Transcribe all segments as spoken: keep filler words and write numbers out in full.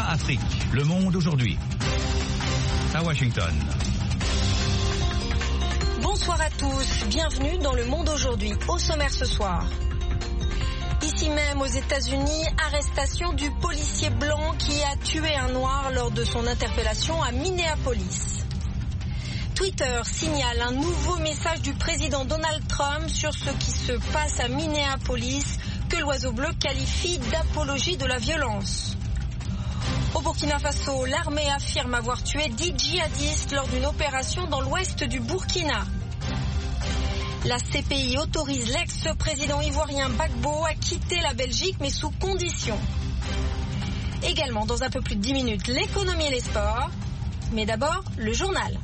A Afrique, le monde aujourd'hui. À Washington. Bonsoir à tous, bienvenue dans le monde aujourd'hui. Au sommaire ce soir. Ici même aux États-Unis, arrestation du policier blanc qui a tué un noir lors de son interpellation à Minneapolis. Twitter signale un nouveau message du président Donald Trump sur ce qui se passe à Minneapolis, que l'Oiseau Bleu qualifie d'apologie de la violence. Au Burkina Faso, l'armée affirme avoir tué dix djihadistes lors d'une opération dans l'ouest du Burkina. La C P I autorise l'ex-président ivoirien Gbagbo à quitter la Belgique, mais sous condition. Également, dans un peu plus de dix minutes, l'économie et les sports. Mais d'abord, le journal.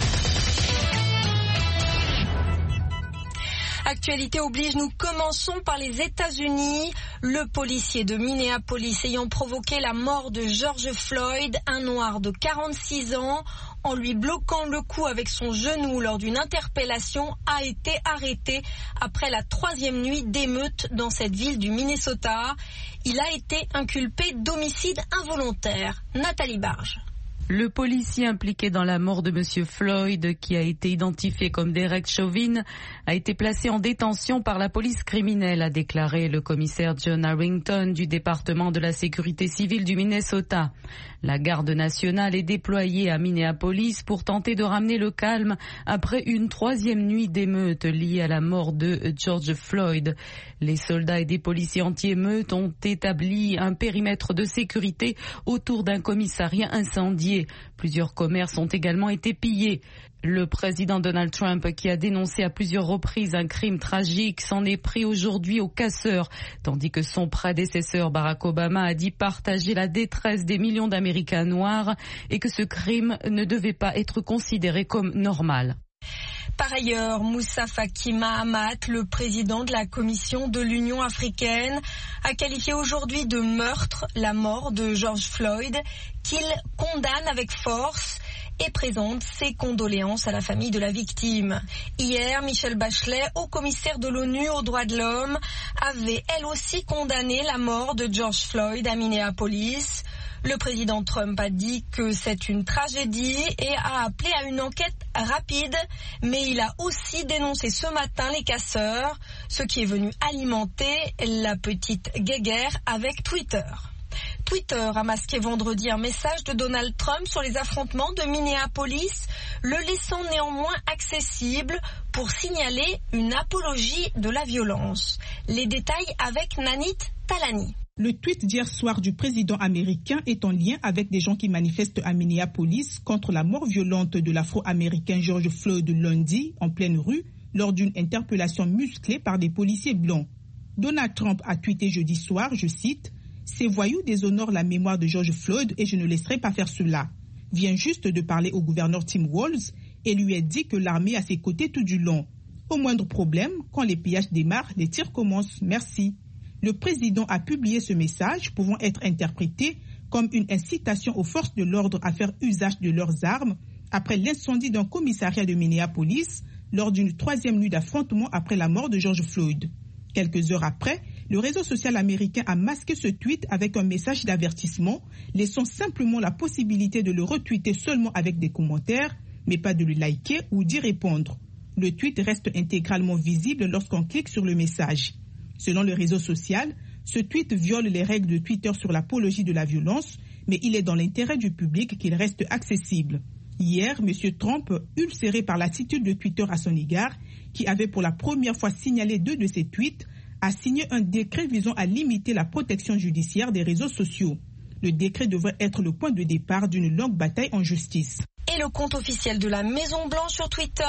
Actualité oblige, nous commençons par les États-Unis. Le policier de Minneapolis ayant provoqué la mort de George Floyd, un noir de quarante-six ans, en lui bloquant le cou avec son genou lors d'une interpellation, a été arrêté après la troisième nuit d'émeute dans cette ville du Minnesota. Il a été inculpé d'homicide involontaire. Nathalie Barge. Le policier impliqué dans la mort de Monsieur Floyd, qui a été identifié comme Derek Chauvin, a été placé en détention par la police criminelle, a déclaré le commissaire John Harrington du département de la sécurité civile du Minnesota. La garde nationale est déployée à Minneapolis pour tenter de ramener le calme après une troisième nuit d'émeute liée à la mort de George Floyd. Les soldats et des policiers anti-émeute ont établi un périmètre de sécurité autour d'un commissariat incendié. Plusieurs commerces ont également été pillés. Le président Donald Trump, qui a dénoncé à plusieurs reprises un crime tragique, s'en est pris aujourd'hui aux casseurs, tandis que son prédécesseur Barack Obama a dit partager la détresse des millions d'Américains noirs et que ce crime ne devait pas être considéré comme normal. Par ailleurs, Moussa Faki Mahamat, le président de la Commission de l'Union africaine, a qualifié aujourd'hui de meurtre la mort de George Floyd, qu'il condamne avec force et présente ses condoléances à la famille de la victime. Hier, Michelle Bachelet, haut-commissaire de l'ONU aux droits de l'homme, avait elle aussi condamné la mort de George Floyd à Minneapolis. Le président Trump a dit que c'est une tragédie et a appelé à une enquête rapide, mais il a aussi dénoncé ce matin les casseurs, ce qui est venu alimenter la petite guéguerre avec Twitter. Twitter a masqué vendredi un message de Donald Trump sur les affrontements de Minneapolis, le laissant néanmoins accessible pour signaler une apologie de la violence. Les détails avec Nanit Talani. Le tweet d'hier soir du président américain est en lien avec des gens qui manifestent à Minneapolis contre la mort violente de l'Afro-Américain George Floyd lundi en pleine rue lors d'une interpellation musclée par des policiers blancs. Donald Trump a tweeté jeudi soir, je cite, « Ces voyous déshonorent la mémoire de George Floyd et je ne laisserai pas faire cela. » Vient juste de parler au gouverneur Tim Walz et lui a dit que l'armée est à ses côtés tout du long. Au moindre problème, quand les pillages démarrent, les tirs commencent. Merci. Le président a publié ce message pouvant être interprété comme une incitation aux forces de l'ordre à faire usage de leurs armes après l'incendie d'un commissariat de Minneapolis lors d'une troisième nuit d'affrontement après la mort de George Floyd. Quelques heures après, le réseau social américain a masqué ce tweet avec un message d'avertissement, laissant simplement la possibilité de le retweeter seulement avec des commentaires, mais pas de le liker ou d'y répondre. Le tweet reste intégralement visible lorsqu'on clique sur le message. Selon le réseau social, ce tweet viole les règles de Twitter sur l'apologie de la violence, mais il est dans l'intérêt du public qu'il reste accessible. Hier, M. Trump, ulcéré par l'attitude de Twitter à son égard, qui avait pour la première fois signalé deux de ses tweets, a signé un décret visant à limiter la protection judiciaire des réseaux sociaux. Le décret devrait être le point de départ d'une longue bataille en justice. Et le compte officiel de la Maison-Blanche sur Twitter,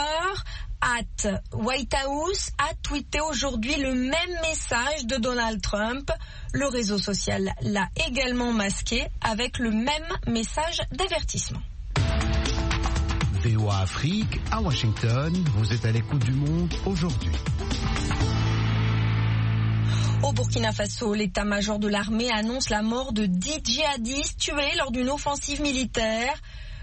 at White House, a tweeté aujourd'hui le même message de Donald Trump. Le réseau social l'a également masqué avec le même message d'avertissement. V O A Afrique, à Washington, vous êtes à l'écoute du monde aujourd'hui. Au Burkina Faso, l'état-major de l'armée annonce la mort de dix djihadistes tués lors d'une offensive militaire.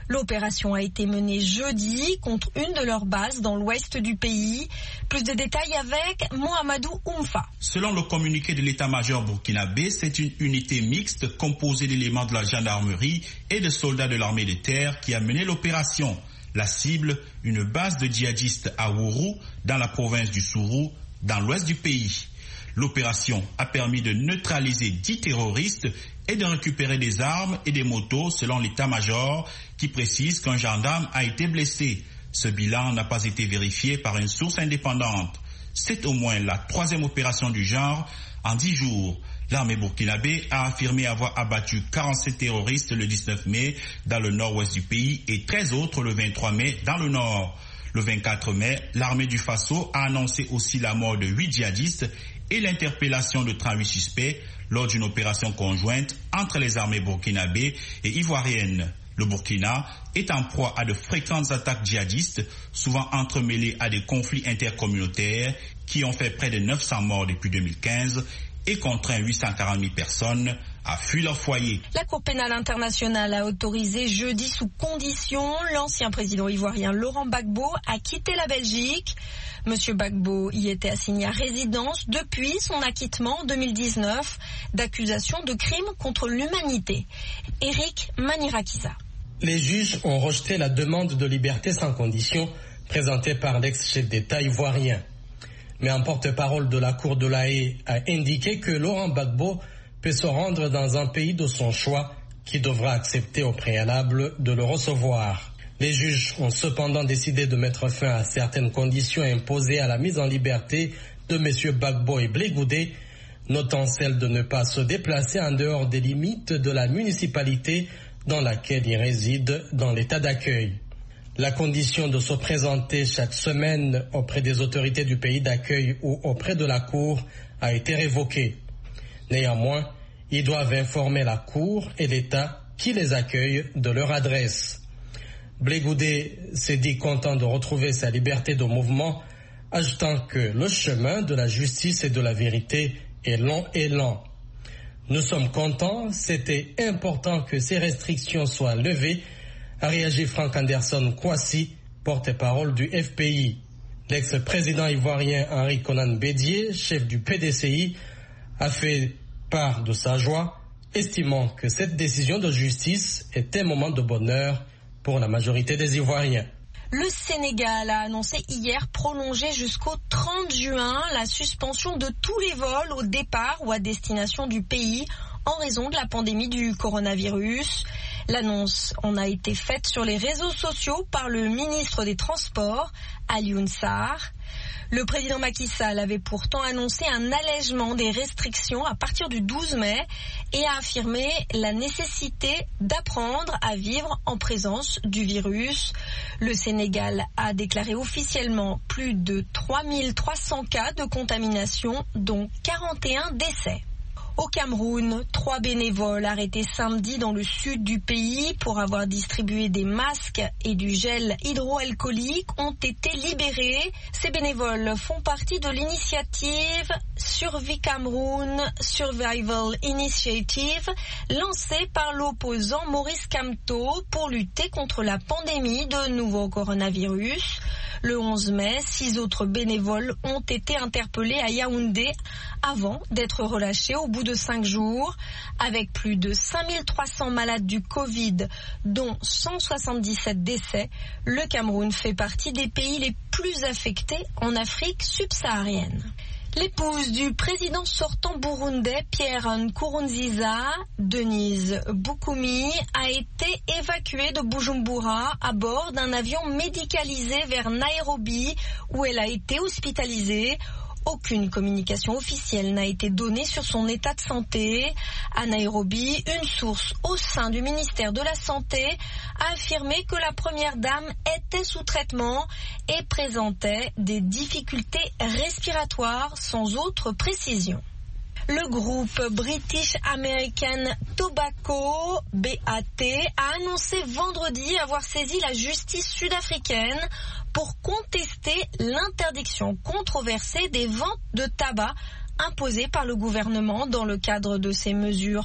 L'opération a été menée jeudi contre une de leurs bases dans l'ouest du pays. Plus de détails avec Mohamedou Oumfa. Selon le communiqué de l'état-major burkinabé, c'est une unité mixte composée d'éléments de la gendarmerie et de soldats de l'armée de terre qui a mené l'opération. La cible, une base de djihadistes à Wourou, dans la province du Sourou, dans l'ouest du pays. L'opération a permis de neutraliser dix terroristes et de récupérer des armes et des motos selon l'état-major qui précise qu'un gendarme a été blessé. Ce bilan n'a pas été vérifié par une source indépendante. C'est au moins la troisième opération du genre en dix jours. L'armée burkinabé a affirmé avoir abattu quarante-sept terroristes le dix-neuf mai dans le nord-ouest du pays et treize autres le vingt-trois mai dans le nord. Le vingt-quatre mai, l'armée du Faso a annoncé aussi la mort de huit djihadistes et l'interpellation de trente-huit suspects lors d'une opération conjointe entre les armées burkinabées et ivoiriennes. Le Burkina est en proie à de fréquentes attaques djihadistes, souvent entremêlées à des conflits intercommunautaires qui ont fait près de neuf cents morts depuis deux mille quinze et contraint huit cent quarante mille personnes à fuir leur foyer. La Cour pénale internationale a autorisé jeudi sous condition l'ancien président ivoirien Laurent Gbagbo à quitter la Belgique. Monsieur Gbagbo y était assigné à résidence depuis son acquittement en deux mille dix-neuf d'accusations de crimes contre l'humanité. Eric Manirakisa. Les juges ont rejeté la demande de liberté sans condition présentée par l'ex-chef d'État ivoirien. Mais un porte-parole de la Cour de la Haye a indiqué que Laurent Gbagbo peut se rendre dans un pays de son choix qui devra accepter au préalable de le recevoir. Les juges ont cependant décidé de mettre fin à certaines conditions imposées à la mise en liberté de M. Gbagbo et Blé Goudé, notant celle de ne pas se déplacer en dehors des limites de la municipalité dans laquelle il réside dans l'état d'accueil. La condition de se présenter chaque semaine auprès des autorités du pays d'accueil ou auprès de la Cour a été révoquée. Néanmoins, ils doivent informer la Cour et l'État qui les accueille de leur adresse. Blé Goudé s'est dit content de retrouver sa liberté de mouvement, ajoutant que le chemin de la justice et de la vérité est long et lent. Nous sommes contents, c'était important que ces restrictions soient levées, a réagi Frank Anderson Kouassi, porte-parole du F P I. L'ex-président ivoirien Henri Konan Bédié, chef du P D C I, a fait part de sa joie, estimant que cette décision de justice est un moment de bonheur pour la majorité des Ivoiriens. Le Sénégal a annoncé hier prolonger jusqu'au trente juin la suspension de tous les vols au départ ou à destination du pays en raison de la pandémie du coronavirus. L'annonce en a été faite sur les réseaux sociaux par le ministre des Transports, Alioune Sarr. Le président Macky Sall avait pourtant annoncé un allègement des restrictions à partir du douze mai et a affirmé la nécessité d'apprendre à vivre en présence du virus. Le Sénégal a déclaré officiellement plus de trois mille trois cents cas de contamination, dont quarante et un décès. Au Cameroun, trois bénévoles arrêtés samedi dans le sud du pays pour avoir distribué des masques et du gel hydroalcoolique ont été libérés. Ces bénévoles font partie de l'initiative Survie Cameroun Survival Initiative lancée par l'opposant Maurice Kamto pour lutter contre la pandémie de nouveau coronavirus. Le onze mai, six autres bénévoles ont été interpellés à Yaoundé avant d'être relâchés au bout de cinq jours. Avec plus de cinq mille trois cents malades du Covid, dont cent soixante-dix-sept décès, le Cameroun fait partie des pays les plus affectés en Afrique subsaharienne. L'épouse du président sortant burundais Pierre Nkurunziza, Denise Boukoumi, a été évacuée de Bujumbura à bord d'un avion médicalisé vers Nairobi où elle a été hospitalisée. Aucune communication officielle n'a été donnée sur son état de santé. À Nairobi, une source au sein du ministère de la Santé a affirmé que la première dame était sous traitement et présentait des difficultés respiratoires sans autre précision. Le groupe British American Tobacco, B A T, a annoncé vendredi avoir saisi la justice sud-africaine pour contester l'interdiction controversée des ventes de tabac imposées par le gouvernement dans le cadre de ses mesures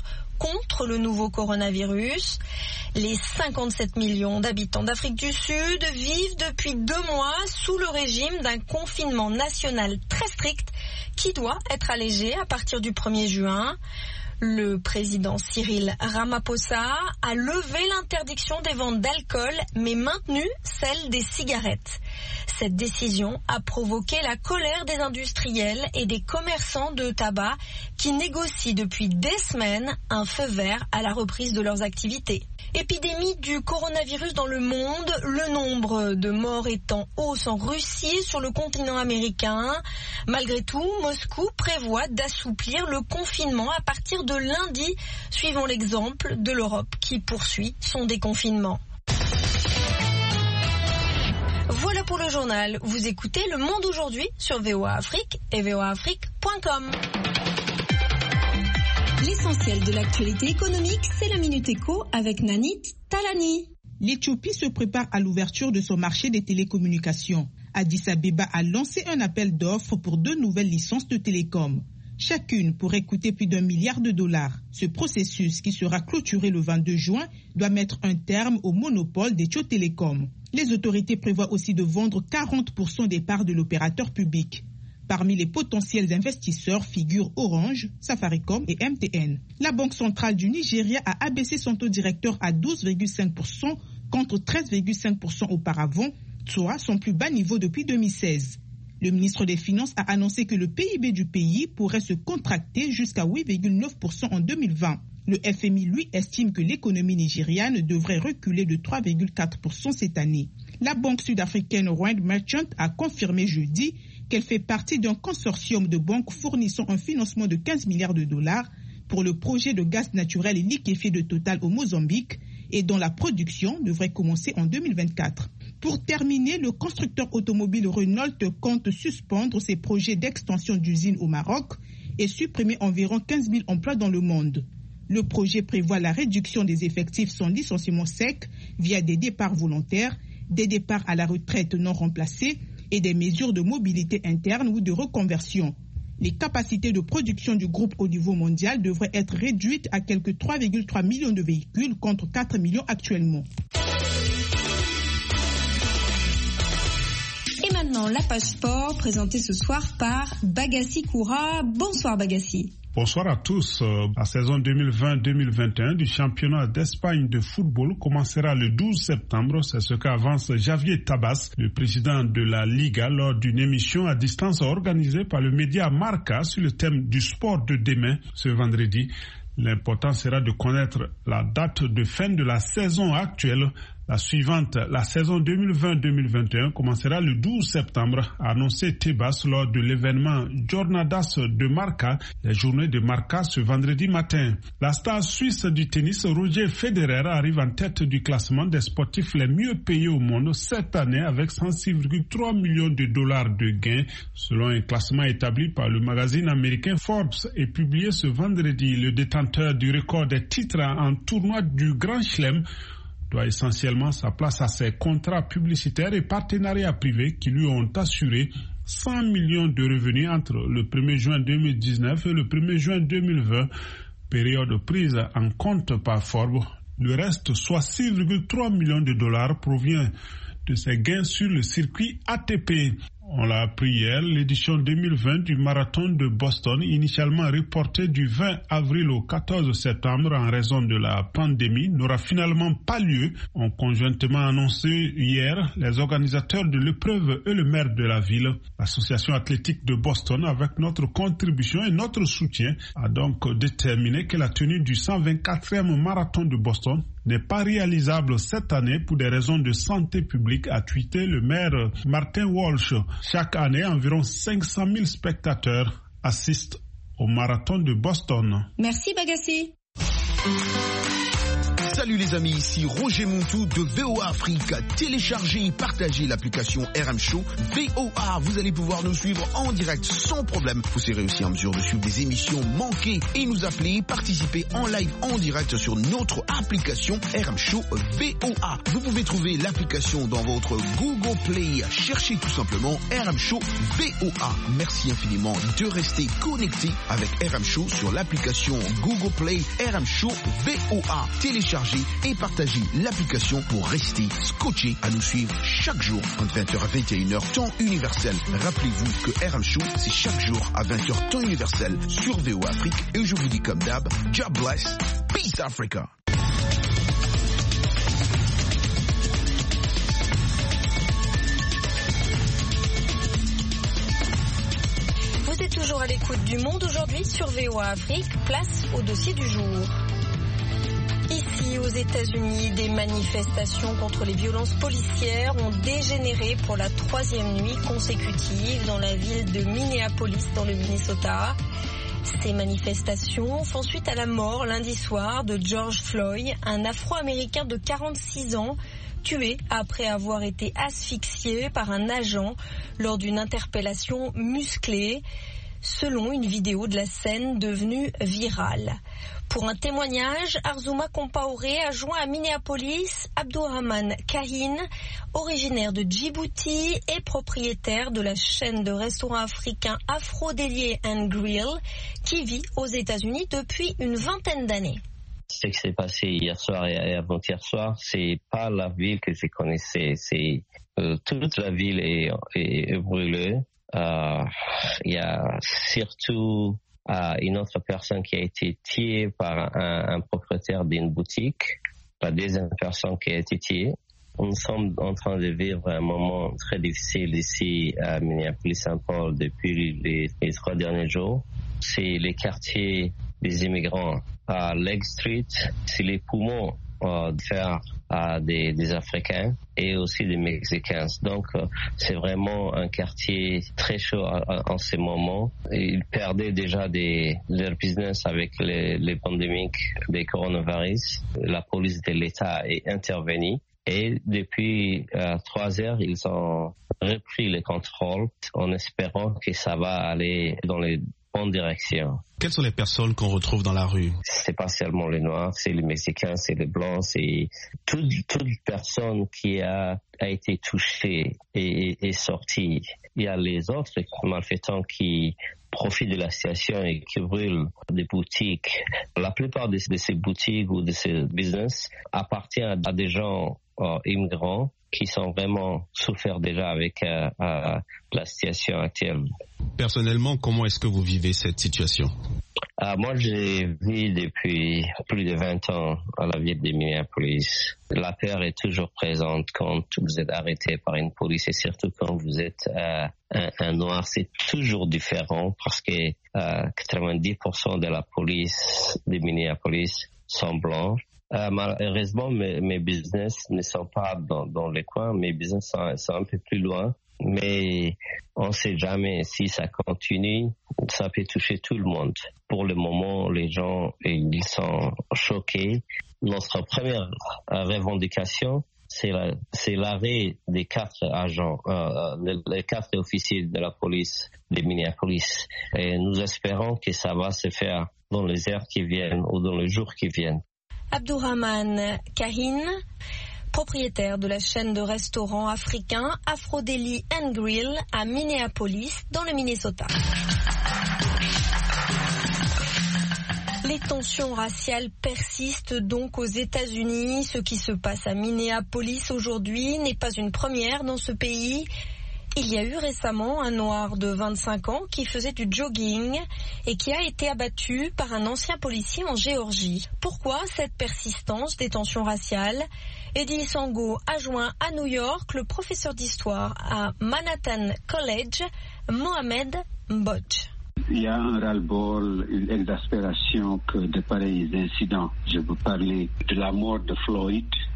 contre le nouveau coronavirus. Les cinquante-sept millions d'habitants d'Afrique du Sud vivent depuis deux mois sous le régime d'un confinement national très strict qui doit être allégé à partir du premier juin. Le président Cyril Ramaphosa a levé l'interdiction des ventes d'alcool, mais maintenu celle des cigarettes. Cette décision a provoqué la colère des industriels et des commerçants de tabac qui négocient depuis des semaines un feu vert à la reprise de leurs activités. Épidémie du coronavirus dans le monde, le nombre de morts est en hausse en Russie et sur le continent américain. Malgré tout, Moscou prévoit d'assouplir le confinement à partir de lundi, suivant l'exemple de l'Europe qui poursuit son déconfinement. Voilà pour le journal. Vous écoutez Le Monde aujourd'hui sur V O A Afrique et v o a afrique point com. L'essentiel de l'actualité économique, c'est la Minute Éco avec Nanit Talani. L'Éthiopie se prépare à l'ouverture de son marché des télécommunications. Addis Abeba a lancé un appel d'offres pour deux nouvelles licences de télécom. Chacune pourrait coûter plus d'un milliard de dollars. Ce processus, qui sera clôturé le vingt-deux juin, doit mettre un terme au monopole d'Ethio Telecom. Les autorités prévoient aussi de vendre quarante pour cent des parts de l'opérateur public. Parmi les potentiels investisseurs figurent Orange, Safaricom et M T N. La Banque centrale du Nigeria a abaissé son taux directeur à douze virgule cinq pour cent contre treize virgule cinq pour cent auparavant, soit son plus bas niveau depuis deux mille seize. Le ministre des Finances a annoncé que le P I B du pays pourrait se contracter jusqu'à huit virgule neuf pour cent en deux mille vingt. Le F M I, lui, estime que l'économie nigériane devrait reculer de trois virgule quatre pour cent cette année. La banque sud-africaine Rand Merchant a confirmé jeudi qu'elle fait partie d'un consortium de banques fournissant un financement de quinze milliards de dollars pour le projet de gaz naturel et liquéfié de Total au Mozambique et dont la production devrait commencer en deux mille vingt-quatre. Pour terminer, le constructeur automobile Renault compte suspendre ses projets d'extension d'usines au Maroc et supprimer environ quinze mille emplois dans le monde. Le projet prévoit la réduction des effectifs sans licenciement sec via des départs volontaires, des départs à la retraite non remplacés et des mesures de mobilité interne ou de reconversion. Les capacités de production du groupe au niveau mondial devraient être réduites à quelque trois virgule trois millions de véhicules contre quatre millions actuellement. Et maintenant, la page sport présentée ce soir par Bagassi Koura. Bonsoir Bagassi. Bonsoir à tous. La saison deux mille vingt deux mille vingt et un du championnat d'Espagne de football commencera le douze septembre. C'est ce qu'avance Javier Tabas, le président de la Liga, lors d'une émission à distance organisée par le média Marca sur le thème du sport de demain ce vendredi. L'important sera de connaître la date de fin de la saison actuelle. La suivante, la saison deux mille vingt deux mille vingt et un, commencera le douze septembre, a annoncé Tebas lors de l'événement Jornadas de Marca, les journées de Marca ce vendredi matin. La star suisse du tennis, Roger Federer, arrive en tête du classement des sportifs les mieux payés au monde cette année avec cent six virgule trois millions de dollars de gains, selon un classement établi par le magazine américain Forbes et publié ce vendredi. Le détenteur du record des titres en tournoi du Grand Chelem doit essentiellement sa place à ses contrats publicitaires et partenariats privés qui lui ont assuré cent millions de revenus entre le premier juin deux mille dix-neuf et le premier juin deux mille vingt, période prise en compte par Forbes. Le reste, soit six virgule trois millions de dollars, provient de ses gains sur le circuit A T P. On l'a appris hier, l'édition deux mille vingt du marathon de Boston, initialement reportée du vingt avril au quatorze septembre en raison de la pandémie, n'aura finalement pas lieu. Ont conjointement annoncé hier les organisateurs de l'épreuve et le maire de la ville. L'association athlétique de Boston, avec notre contribution et notre soutien, a donc déterminé que la tenue du cent vingt-quatrième marathon de Boston n'est pas réalisable cette année pour des raisons de santé publique, a tweeté le maire Martin Walsh. Chaque année, environ cinq cent mille spectateurs assistent au marathon de Boston. Merci Bagassi. Salut les amis, ici Roger Montou de V O A Afrique. Téléchargez et partagez l'application R M Show V O A. Vous allez pouvoir nous suivre en direct sans problème. Vous serez aussi en mesure de suivre des émissions manquées et nous appeler, participer en live en direct sur notre application R M Show V O A. Vous pouvez trouver l'application dans votre Google Play. Cherchez tout simplement R M Show V O A. Merci infiniment de rester connecté avec R M Show sur l'application Google Play R M Show V O A. Téléchargez et partagez l'application pour rester scotché à nous suivre chaque jour entre vingt heures et vingt et une heures temps universel. Rappelez-vous que R M Show c'est chaque jour à vingt heures temps universel sur V O A Afrique et je vous dis comme d'hab, God bless, peace Africa. Vous êtes toujours à l'écoute du Monde aujourd'hui sur V O A Afrique, place au dossier du jour. Ici, aux États-Unis, des manifestations contre les violences policières ont dégénéré pour la troisième nuit consécutive dans la ville de Minneapolis, dans le Minnesota. Ces manifestations font suite à la mort lundi soir de George Floyd, un Afro-Américain de quarante-six ans, tué après avoir été asphyxié par un agent lors d'une interpellation musclée, selon une vidéo de la scène devenue virale. Pour un témoignage, Arzouma Compaoré a joint à Minneapolis Abdourahmane Kahin, originaire de Djibouti et propriétaire de la chaîne de restaurants africains Afro-Deli and Grill, qui vit aux États-Unis depuis une vingtaine d'années. Ce qui s'est passé hier soir et avant-hier soir, c'est pas la ville que je connaissais, c'est euh, toute la ville est, est, est brûlée. Euh, il y a surtout euh, une autre personne qui a été tuée par un, un propriétaire d'une boutique, la deuxième personne qui a été tuée. Nous sommes en train de vivre un moment très difficile ici à Minneapolis-Saint Paul depuis les, les trois derniers jours. C'est les quartiers des immigrants. À Lake Street, c'est les poumons euh, de faire euh, des, des Africains et aussi des Mexicains. Donc, euh, c'est vraiment un quartier très chaud en, en ce moment. Ils perdaient déjà des, leur business avec les, les pandémiques des coronavirus. La police de l'État est intervenue. Et depuis euh, trois heures, ils ont repris le contrôle en espérant que ça va aller dans les bonnes directions. Quelles sont les personnes qu'on retrouve dans la rue? C'est pas seulement les Noirs, c'est les Mexicains, c'est les Blancs, c'est toute, toute personne qui a, a été touchée et est sortie. Il y a les autres malfaitants qui profitent de la situation et qui brûlent des boutiques. La plupart de, de ces boutiques ou de ces business appartiennent à des gens euh, immigrants qui sont vraiment souffert déjà avec euh, euh, la situation actuelle. Personnellement, comment est-ce que vous vivez cette situation? Euh, moi, j'ai vécu depuis plus de vingt ans à la ville de Minneapolis. La peur est toujours présente quand vous êtes arrêté par une police et surtout quand vous êtes euh, un, un noir. C'est toujours différent parce que euh, quatre-vingt-dix pour cent de la police de Minneapolis sont blancs. Euh, malheureusement, mes, mes business ne sont pas dans, dans les coins. Mes business sont, sont un peu plus loin. Mais on ne sait jamais si ça continue, ça peut toucher tout le monde. Pour le moment, les gens ils sont choqués. Notre première revendication, c'est, la, c'est l'arrêt des quatre agents, euh, les quatre officiers de la police de Minneapolis. Et nous espérons que ça va se faire dans les heures qui viennent ou dans les jours qui viennent. Abdourahmane Kahin, propriétaire de la chaîne de restaurants africains Afro-Deli and Grill à Minneapolis, dans le Minnesota. Les tensions raciales persistent donc aux États-Unis. Ce qui se passe à Minneapolis aujourd'hui n'est pas une première dans ce pays. Il y a eu récemment un noir de vingt-cinq ans qui faisait du jogging et qui a été abattu par un ancien policier en Géorgie. Pourquoi cette persistance des tensions raciales? Eddie Sango a joint à New York le professeur d'histoire à Manhattan College, Mohamed Mbodj. Il y a un ras-le-bol, une exaspération que de pareils incidents. Je veux parler de la mort de Floyd,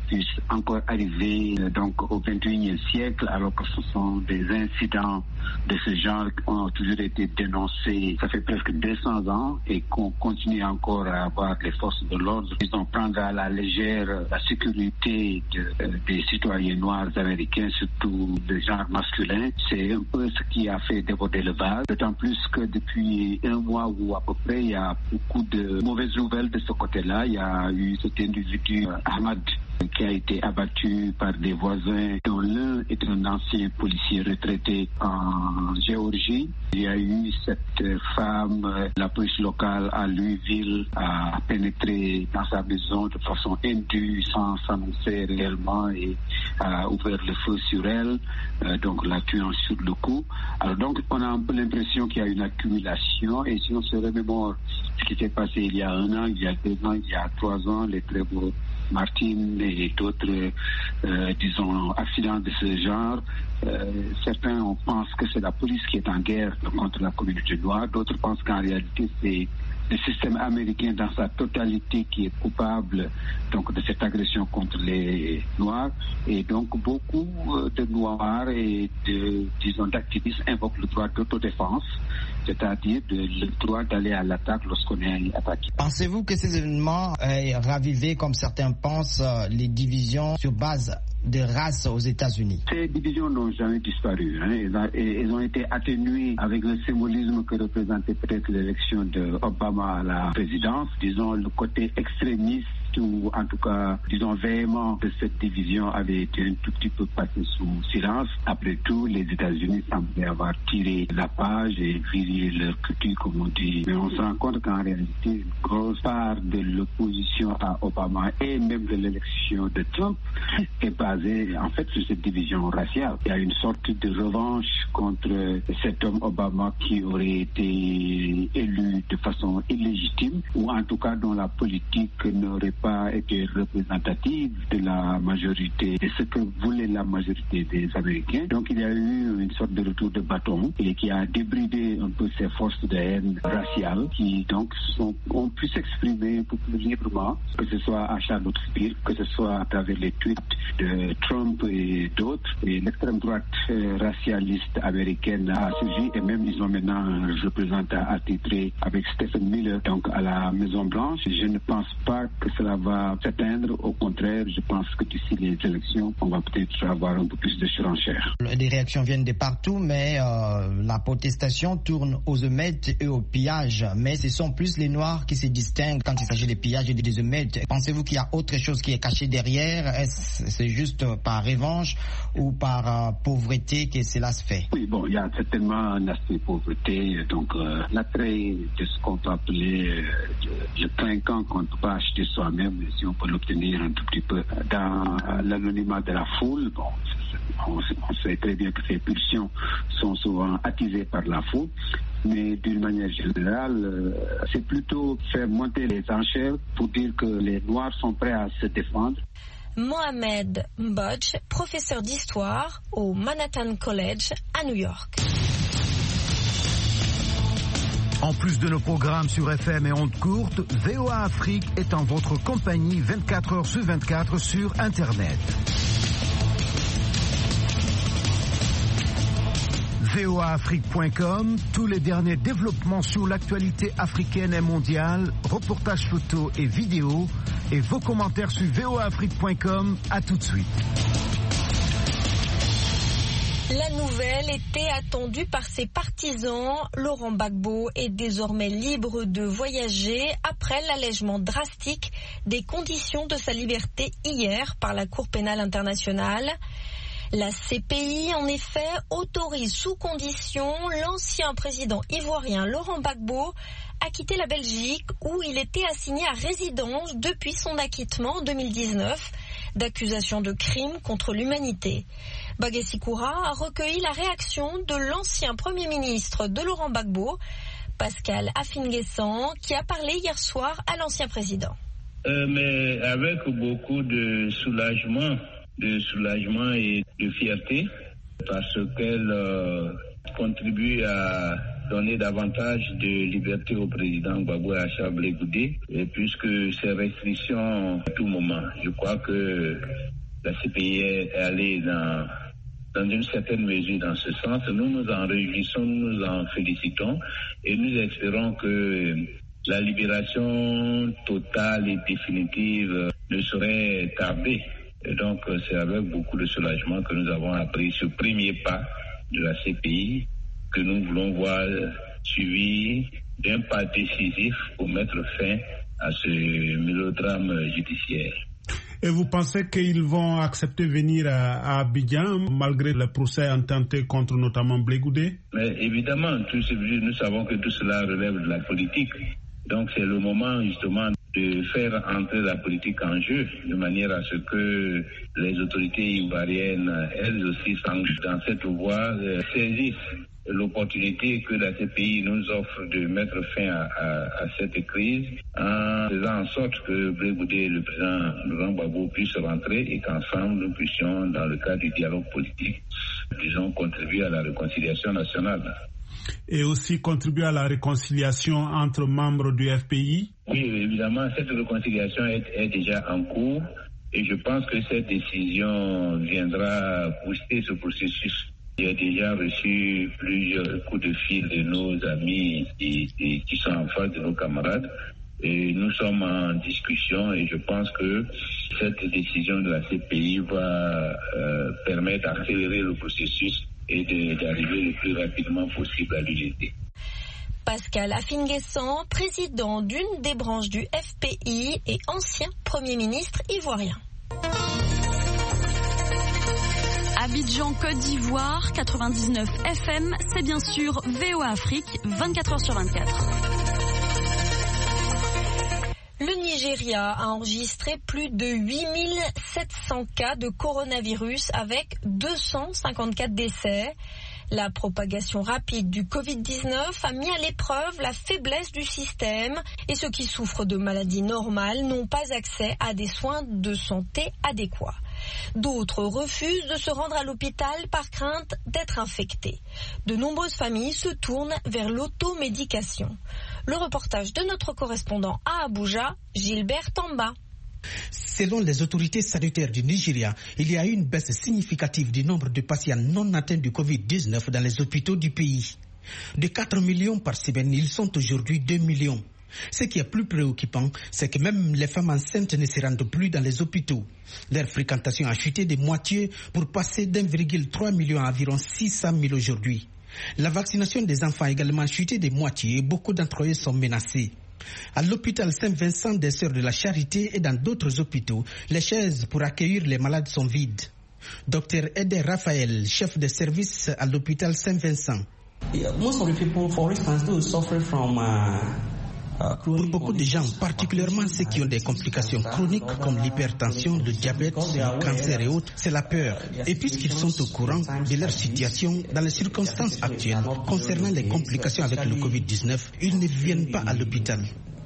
puisse encore arriver euh, donc au vingt et unième siècle, alors que ce sont des incidents de ce genre qui ont toujours été dénoncés. Ça fait presque deux cents ans et qu'on continue encore à avoir les forces de l'ordre. Ils ont prendre à la légère la sécurité de, euh, des citoyens noirs américains, surtout de genre masculin. C'est un peu ce qui a fait déborder le vase. D'autant plus que depuis un mois ou à peu près, il y a beaucoup de mauvaises nouvelles de ce côté-là. Il y a eu cet individu, euh, Ahmad, qui a été abattu par des voisins dont l'un est un ancien policier retraité en Géorgie. Il y a eu cette femme, la police locale à Louisville a pénétré dans sa maison de façon indue sans s'annoncer réellement et a ouvert le feu sur elle, euh, donc la tuant sur le coup. Alors donc on a un peu l'impression qu'il y a une accumulation, et si on se remémore ce qui s'est passé il y a un an, il y a deux ans, il y a trois ans, les très beaux Martin et d'autres, euh, disons, accidents de ce genre. Euh, certains on pense que c'est la police qui est en guerre contre la communauté noire, d'autres pensent qu'en réalité c'est le système américain dans sa totalité qui est coupable donc de cette agression contre les Noirs, et donc beaucoup de Noirs et de, disons, d'activistes invoquent le droit d'autodéfense, c'est-à-dire de, le droit d'aller à l'attaque lorsqu'on est attaqué. Pensez-vous que ces événements aient ravivé, comme certains pensent, les divisions sur base de race aux États-Unis? Ces divisions n'ont jamais disparu. Hein. Elles, a, elles ont été atténuées avec le symbolisme que représentait peut-être l'élection d'Obama à la présidence. Disons, le côté extrémiste ou en tout cas, disons, véhément de cette division avait été un tout petit peu passé sous silence. Après tout, les États-Unis semblaient avoir tiré la page et viré leur culture, comme on dit. Mais on se rend compte qu'en réalité, une grosse part de l'opposition à Obama et même de l'élection de Trump est basée en fait sur cette division raciale. Il y a une sorte de revanche contre cet homme Obama qui aurait été élu de façon illégitime, ou en tout cas dont la politique n'aurait pas été représentative de la majorité, de ce que voulait la majorité des Américains. Donc il y a eu une sorte de retour de bâton et qui a débridé un peu ces forces de haine raciale qui donc sont, ont pu s'exprimer un peu plus librement, que ce soit à Charlottesville, que ce soit à travers les tweets de Trump et d'autres. Et l'extrême droite euh, racialiste américaine a surgi, et même ils ont maintenant un représentant attitré avec Stephen Miller donc à la Maison Blanche. Je ne pense pas que cela va s'atteindre. Au contraire, je pense que d'ici les élections, on va peut-être avoir un peu plus de surenchère. Les réactions viennent de partout, mais euh, la protestation tourne aux émeutes et aux pillages. Mais ce sont plus les Noirs qui se distinguent quand il s'agit des pillages et des émeutes. Pensez-vous qu'il y a autre chose qui est cachée derrière? Est-ce c'est juste par revanche ou par euh, pauvreté que cela se fait? Oui, bon, il y a certainement un aspect pauvreté, donc euh, l'attrait de ce qu'on peut appeler euh, le trinquant qu'on ne peut pas acheter soi-même, si on peut l'obtenir un tout petit peu dans l'anonymat de la foule. Bon, on, on sait très bien que ces pulsions sont souvent attisées par la foule, mais d'une manière générale, euh, c'est plutôt faire monter les enchères pour dire que les Noirs sont prêts à se défendre. Mohamed Mbodj, professeur d'histoire au Manhattan College à New York. En plus de nos programmes sur F M et ondes courtes, V O A Afrique est en votre compagnie vingt-quatre heures sur vingt-quatre sur Internet. V O A Afrique point com, tous les derniers développements sur l'actualité africaine et mondiale, reportages photos et vidéos, et vos commentaires sur V O A Afrique point com. À tout de suite. La nouvelle était attendue par ses partisans. Laurent Gbagbo est désormais libre de voyager après l'allègement drastique des conditions de sa liberté hier par la Cour pénale internationale. La C P I, en effet, autorise sous condition l'ancien président ivoirien Laurent Gbagbo à quitter la Belgique où il était assigné à résidence depuis son acquittement en deux mille dix-neuf d'accusations de crimes contre l'humanité. Bagassi Koura a recueilli la réaction de l'ancien Premier ministre de Laurent Gbagbo, Pascal Afin-Guessant, qui a parlé hier soir à l'ancien président. Euh, mais avec beaucoup de soulagement, de soulagement et de fierté, parce qu'elle euh, contribue à donner davantage de liberté au président Gbagbo et à Charles Blé Goudé, et puisque ces restrictions à tout moment, je crois que la C P I est allée dans, dans une certaine mesure dans ce sens. Nous nous en réjouissons, nous nous en félicitons et nous espérons que la libération totale et définitive ne saurait tarder. Et donc c'est avec beaucoup de soulagement que nous avons appris ce premier pas de la C P I que nous voulons voir suivi d'un pas décisif pour mettre fin à ce mélodrame judiciaire. Et vous pensez qu'ils vont accepter de venir à, à Abidjan malgré le procès intenté contre notamment Blé Goudé? Mais évidemment, tout ce, nous savons que tout cela relève de la politique. Donc c'est le moment justement de faire entrer la politique en jeu de manière à ce que les autorités ivoiriennes, elles aussi, dans cette voie, saisissent l'opportunité que la C P I nous offre de mettre fin à, à, à cette crise en faisant en sorte que Blé Goudé et le président Laurent Gbagbo puissent rentrer et qu'ensemble nous puissions, dans le cadre du dialogue politique, disons, contribuer à la réconciliation nationale. Et aussi contribuer à la réconciliation entre membres du F P I? Oui, évidemment, cette réconciliation est, est déjà en cours et je pense que cette décision viendra booster ce processus. J'ai déjà reçu plusieurs coups de fil de nos amis et, et, qui sont en face de nos camarades et nous sommes en discussion et je pense que cette décision de la C P I va euh, permettre d'accélérer le processus et de, d'arriver le plus rapidement possible à l'unité. Pascal Afine-Guessant, président d'une des branches du F P I et ancien Premier ministre ivoirien. Abidjan, Côte d'Ivoire, quatre-vingt-dix-neuf F M, c'est bien sûr V O A Afrique, vingt-quatre heures sur vingt-quatre. Le Nigeria a enregistré plus de huit mille sept cents cas de coronavirus avec deux cent cinquante-quatre décès. La propagation rapide du covid dix-neuf a mis à l'épreuve la faiblesse du système et ceux qui souffrent de maladies normales n'ont pas accès à des soins de santé adéquats. D'autres refusent de se rendre à l'hôpital par crainte d'être infectés. De nombreuses familles se tournent vers l'automédication. Le reportage de notre correspondant à Abuja, Gilbert Tamba. Selon les autorités sanitaires du Nigeria, il y a eu une baisse significative du nombre de patients non atteints du covid dix-neuf dans les hôpitaux du pays. De quatre millions par semaine, ils sont aujourd'hui deux millions. Ce qui est plus préoccupant, c'est que même les femmes enceintes ne se rendent plus dans les hôpitaux. Leur fréquentation a chuté de moitié pour passer d'un virgule trois million à environ six cent mille aujourd'hui. La vaccination des enfants a également chuté de moitié et beaucoup d'entre eux sont menacés. À l'hôpital Saint-Vincent des Sœurs de la Charité et dans d'autres hôpitaux, les chaises pour accueillir les malades sont vides. Docteur Eder Raphaël, chef de service à l'hôpital Saint-Vincent. Most of the people, for instance, those suffer from uh... Pour beaucoup de gens, particulièrement ceux qui ont des complications chroniques comme l'hypertension, le diabète, le cancer et autres, c'est la peur. Et puisqu'ils sont au courant de leur situation dans les circonstances actuelles concernant les complications avec le covid dix-neuf, ils ne viennent pas à l'hôpital.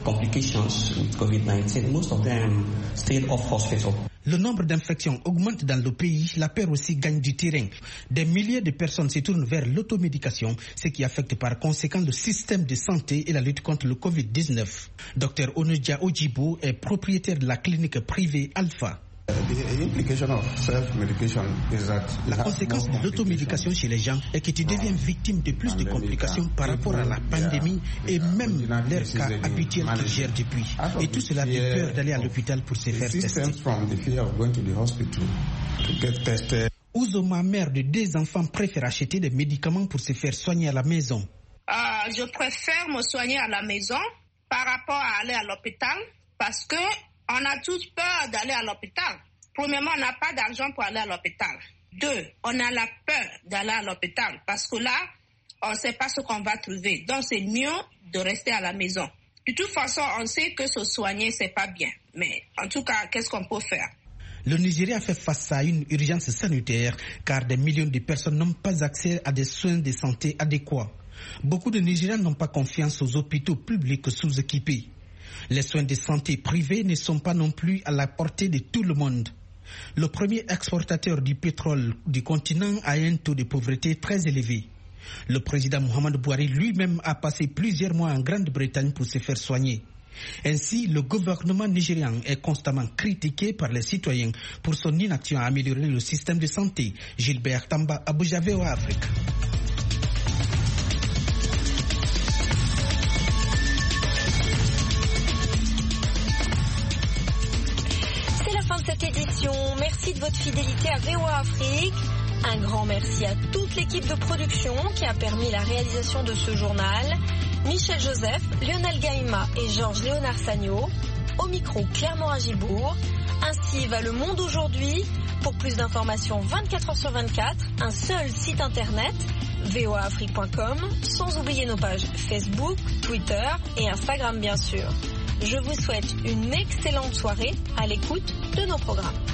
Le nombre d'infections augmente dans le pays, la peur aussi gagne du terrain. Des milliers de personnes se tournent vers l'automédication, ce qui affecte par conséquent le système de santé et la lutte contre le covid dix-neuf. Docteur Onodja Ojibo est propriétaire de la clinique privée Alpha. La conséquence de l'automédication chez les gens est que tu deviens victime de plus de complications par rapport à la pandémie et même leur cas habituel qu'ils gèrent depuis. Et tout cela de peur d'aller à l'hôpital pour se faire tester. Ouzoma, mère de deux enfants, préfère acheter des médicaments pour se faire soigner à la maison. Euh, je préfère me soigner à la maison par rapport à aller à l'hôpital parce que on a tous peur d'aller à l'hôpital. Premièrement, on n'a pas d'argent pour aller à l'hôpital. Deux, on a la peur d'aller à l'hôpital parce que là, on ne sait pas ce qu'on va trouver. Donc, c'est mieux de rester à la maison. De toute façon, on sait que se soigner, c'est pas bien. Mais en tout cas, qu'est-ce qu'on peut faire? Le Nigeria fait face à une urgence sanitaire car des millions de personnes n'ont pas accès à des soins de santé adéquats. Beaucoup de Nigériens n'ont pas confiance aux hôpitaux publics sous-équipés. Les soins de santé privés ne sont pas non plus à la portée de tout le monde. Le premier exportateur du pétrole du continent a un taux de pauvreté très élevé. Le président Mohamed Bouhari lui-même a passé plusieurs mois en Grande-Bretagne pour se faire soigner. Ainsi, le gouvernement nigérian est constamment critiqué par les citoyens pour son inaction à améliorer le système de santé. Gilbert Tamba, Abuja, V O A Afrique. C'est la fin de cette édition. Merci de votre fidélité à V O A Afrique. Un grand merci à toute l'équipe de production qui a permis la réalisation de ce journal. Michel Joseph, Lionel Gaïma et Georges Léonard Sagno. Au micro, Claire Morin-Gibourg. Ainsi va le monde aujourd'hui. Pour plus d'informations vingt-quatre heures sur vingt-quatre, un seul site internet, v o a afrique point com, sans oublier nos pages Facebook, Twitter et Instagram bien sûr. Je vous souhaite une excellente soirée à l'écoute de nos programmes.